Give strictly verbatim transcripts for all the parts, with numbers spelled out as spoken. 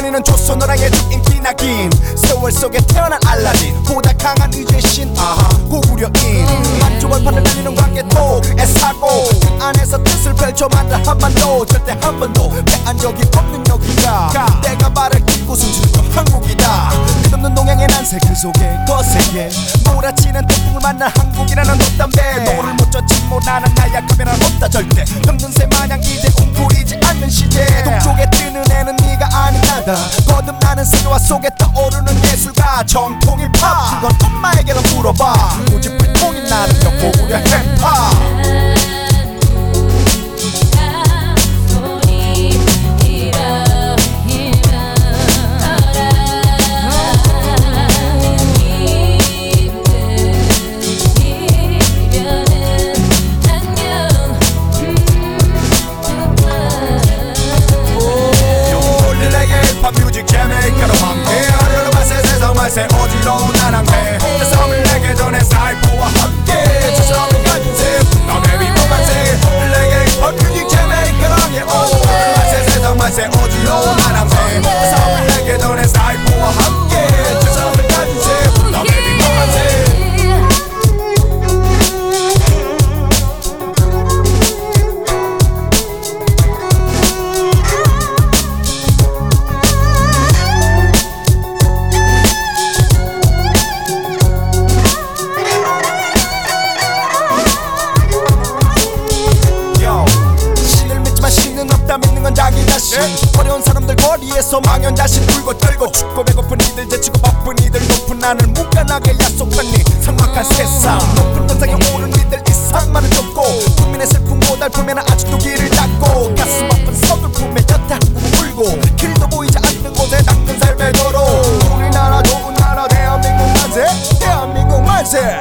흔들리는 조선노랑의 인기 낙인 세월 속에 태어난 알라딘 보다 강한 의지의 신 아하 고구려인 만주벌판을 달리는 광개토 그의 사고 그 안에서 뜻을 펼쳐 만든 한반도 절대 한 번도 패한 적이 없는 여기가 내가 말을 듣고 숨쉬는 건 한국이다 끝없는 동양의 난세 그 속에 거세게 몰아치는 태풍을 만난 한국이라는 돛담배 노를 못 젖지 못하는 나약하면 없다 절대 병든새 마냥 이제 웅크리지 않는 시대 동쪽에 뜨는 애는 네가 아닌 나다 거듭나는 세계화 속에 떠오르는 예술가 정통 힙합 그건 엄마에게도 물어봐 오직 불통인 나는 고구려 힙합 뮤직 재메이카로 함께 하려는 맛에 세상 맛에 어지러운 난항해 세상을 내게 전해 사이퍼와 함께 저성을 가진 새 너의 위법 맛에 내게 힙합 뮤직 재메이카로 함께 하려는 맛에 세상 맛에 어지러운 난항해 세상을 내게 전해 사이퍼와 함께 저성을 가진 새 너의 위법 맛에 믿는 건 자기 자신 어려운 사람들 거리에서 망연자실 울고 떨고 춥고 배고픈 이들 제치고 바쁜 이들 높은 하늘 무관하게 약속한 네 삭막한 세상 높은 정상에 오른 이들 이상만은 좁고 국민의 슬픔 고달프면 아직도 길을 닫고 가슴 아픈 서글픔에 곁에 한국은 울고 길도 보이지 않는 곳에 닦는 삶의 도로 우리나라 좋은 나라 대한민국 만세 대한민국 만세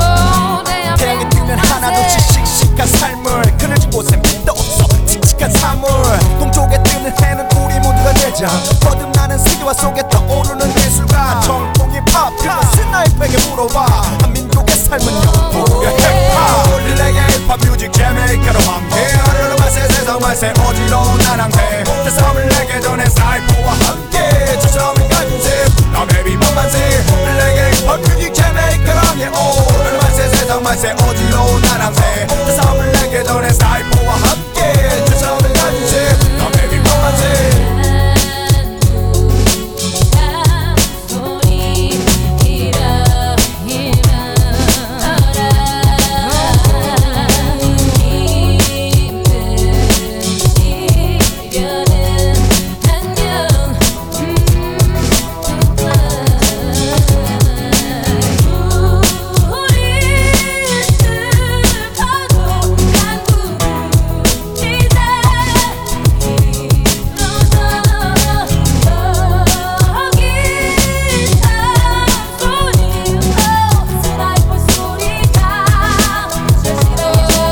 태양이 뜨면 하나둘씩 씩씩한 삶을 그늘진 곳에 밑도 없어 칙칙한 사물 동쪽에 뜨는 해는 우리 모두가 되자 거듭나는 세계화 속에 떠오르는 예술가 정통 힙합 그것은 나에게 물어봐 한민족의 삶은요 고구려 힙합 우리 내게 힙합 뮤직 재메이카로 함께 하려는 맛에 세상 맛에 어지러운 난항해 세상을 내게 전해 사이퍼와 함께 저성을 가진 새 너의 위법 만세 우리 내게 힙합 뮤직 재메이카로 함께 하려는 맛에 세상 맛에 어지러운 난항해 세상을 내게 전해 사이퍼와 함께 저성을 가진 새 너의 위법 만세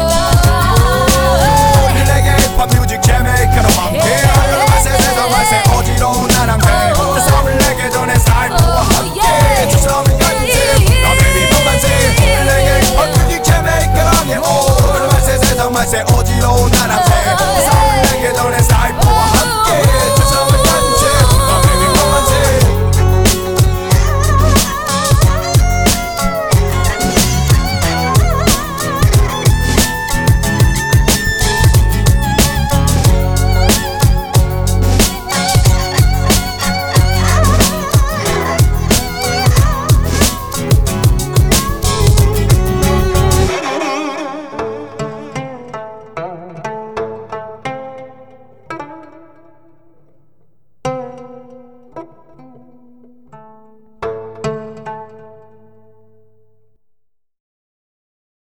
뮤직 재메이카로 함께 하려는 맛에 세상 맛에